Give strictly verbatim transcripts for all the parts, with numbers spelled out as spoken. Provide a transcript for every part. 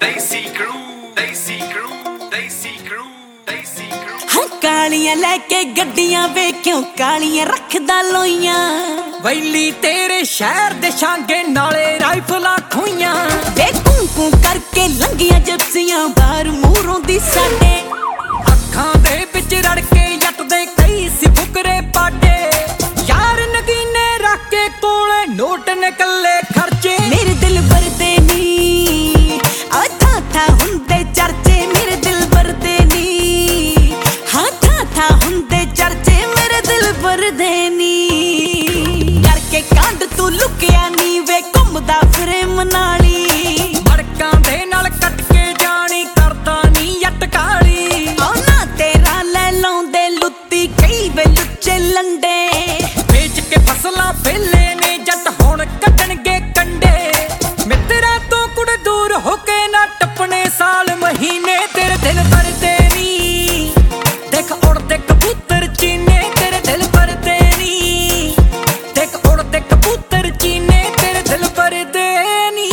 ਦੇਸੀ ਕਰੂ ਦੇਸੀ ਕਰੂ ਦੇਸੀ ਕਰੂ ਦੇਸੀ ਕਰੂ ਹਾਂ ਕਾਲੀਆਂ ਲੈ ਕੇ ਗੱਡੀਆਂ ਵੇ ਕਿਉਂ ਕਾਲੀਆਂ ਰੱਖਦਾ ਲੋਈਆਂ ਵੈਲੀ ਤੇਰੇ ਸ਼ਹਿਰ ਦੇ ਸ਼ਾਂਗੇ ਨਾਲੇ ਰਾਈਫਲਾਂ ਖੋਈਆਂ ਵੇ ਕੂੰ ਕੂੰ ਕਰਕੇ ਲੰਗੀਆਂ ਜਿਪਸੀਆਂ ਬਾਹਰ ਮੂਹਰੋਂ ਦੀ ਸਾਡੇ ਅੱਖਾਂ ਦੇ ਵਿੱਚ ਰੜ ਕੇ ਜੱਟ ਦੇ ਕਈ ਸੀ ਫੁਕਰੇ ਪਾਡੇ ਯਾਰ ਨਗੀਨੇ ਰੱਖ ਕੇ ਕੋਲੇ ਨੋਟ ਨਿਕਲੇ ਖਰਚੇ ਮੇਰੇ ਦਿਲ ਵਰਦੇ ਨੀ ਆ ਥਾ ਥਾ ਹੁੰਦੇ ਚਰਚੇ ਮੇਰੇ ਦਿਲ ਵਰਦੇ ਨੀ ਹਾਂ ਥਾ ਥਾ ਹੁੰਦੇ ਚਰਚੇ ਮੇਰੇ ਦਿਲ ਵਰਦੇ ਨੀ ਕਰਕੇ ਕਾਂਡ ਤੂੰ ਲੁਕਿਆ ਨੀ ਵੇ ਘੁੰਮਦਾ ਫਿਰੇ ਮਨਾਲੀ ਮੜਕਾਂ ਦੇ ਨਾਲ ਕੱਟ ਕੇ ਜਾਣੀ ਕਰਦਾ ਨੀ ਜੱਟ ਕਾਲੀ ਆਉਣਾ ਤੇਰਾ ਲੈ ਲਾਉਂਦੇ ਲੁੱਤੀ ਕਈ ਵੇ ਲੁੱਚੇ ਲੰਡੇ ਵੇਚ ਕੇ ਫਸਲਾਂ ਵੇਲੇ ਨੇ ਜੱਟ ਹੁਣ ਕੱਢਣਗੇ ਕੰਡੇ ਮਿੱਤਰਾਂ ਤੋਂ ਕੁੜ ਦੂਰ ਹੋ ਕੇ ਨਾ ਟੱਪਣੇ ਸਾਲ ਮਹੀਨੇ ਤੇਰੇ ਦਿਲ ਭਰਦੇ ਨੀ ਦੇਖ ਉੜਦੇ ਕਬੂਤਰ ਚੀਨੇ ਤੇਰੇ ਦਿਲ ਭਰਦੇ ਨੀ ਦੇਖ ਉੜਦੇ ਕਬੂਤਰ ਚੀਨੇ ਤੇਰੇ ਦਿਲ ਭਰਦੇ ਨੀ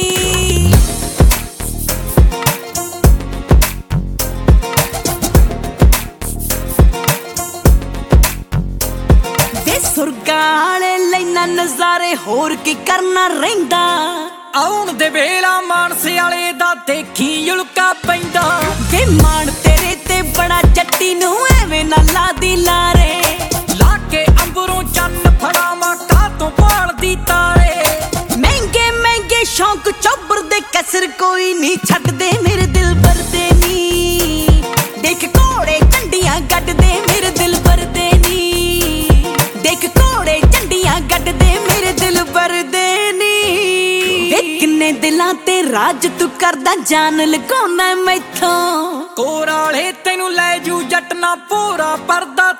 ਵੇ ਸੁਰਗਾਂ ਵਾਲੇ ਲੈਣਾ ਨਜ਼ਾਰੇ ਹੋਰ ਕੀ ਕਰਨਾ ਰਹਿੰਦਾ ਆਉਣ ਦੇ ਵੇਲਾ ਮਾਨਸੇ ਵਾਲੇ ਦਾ ਦੇਖੀ ਉਲਕਾ ਪੈਂਦਾ ਵੇ ਮਾਣ ਤੇਰੇ ਤੇ ਬੜਾ ਜੱਟੀ ਨੂੰ ਐਵੇਂ ਨਾ ਲਾਦੀ ਲਾਰੇ ਲਾ ਕੇ ਅੰਬਰੋਂ ਚੰਨ ਫੜਾਵਾਂ ਕਾਹ ਤੋਂ ਭਾਲਦੀ ਤਾਰੇ ਮਹਿੰਗੇ ਮਹਿੰਗੇ ਸ਼ੌਂਕ ਚੋਬਰ ਦੇ ਕਸਰ ਕੋਈ ਨਹੀਂ ਛੱਡਦੇ ਮੇਰੇ ਦਿਲ ਵਰਦੇ ਨੀ ਦੇਖ ਘੋੜੇ ਝੰਡੀਆਂ ਗੱਡਦੇ ਮੇਰੇ ਦਿਲ ਵਰਦੇ ਨੀ ਦੇਖ ਘੋੜੇ ਝੰਡੀਆਂ ਗੱਡਦੇ ਮੇਰੇ ਦਿਲ ਵਰਦੇ ਨੀ ਵੇ ਕਿੰਨੇ ਦਿਲਾਂ ਤੇ ਰਾਜ ਤੂੰ ਕਰਦਾ ਜਾਨ ਲਗਾਉਣਾ ਮੈਥੋਂ ਕੋਰਾਲੇ ਤੈਨੂੰ ਲੈ ਜੂ ਜੱਟ ਨਾ ਪੂਰਾ ਪਰਦਾ